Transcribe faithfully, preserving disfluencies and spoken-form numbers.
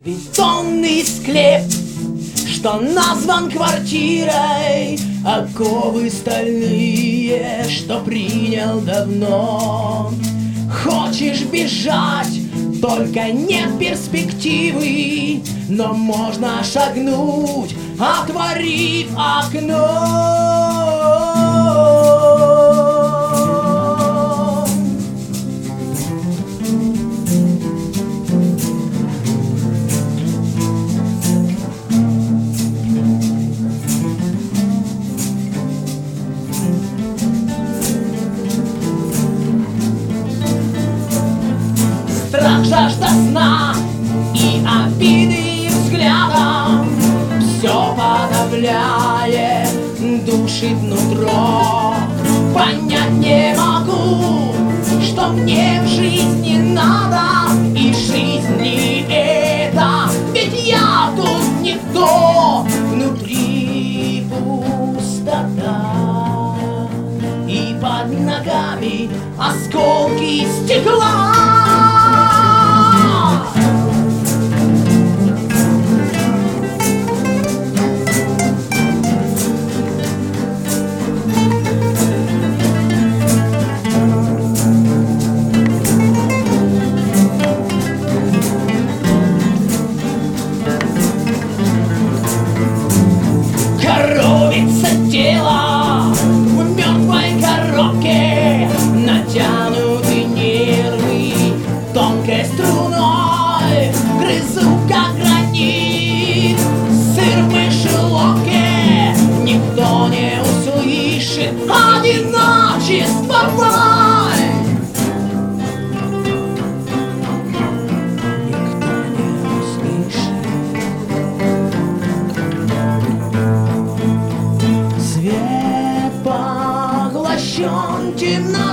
Бетонный склеп, что назван квартирой, оковы стальные, что принял давно. Хочешь бежать, только нет перспективы, но можно шагнуть, отворив окно. Страх, жажда сна и обиды взглядом все подавляет, душит нутро. Понять не могу, что мне в жизни надо, и жизнь ли это, ведь я тут никто. Внутри пустота, и под ногами осколки стекла. Тело в мертвой коробке, натянуты нервы тонкой струной, грызу как гранит сыр в мышеловке. Никто не услышит одиночество мой. Никто не услышит. Свет поглощен темнотой.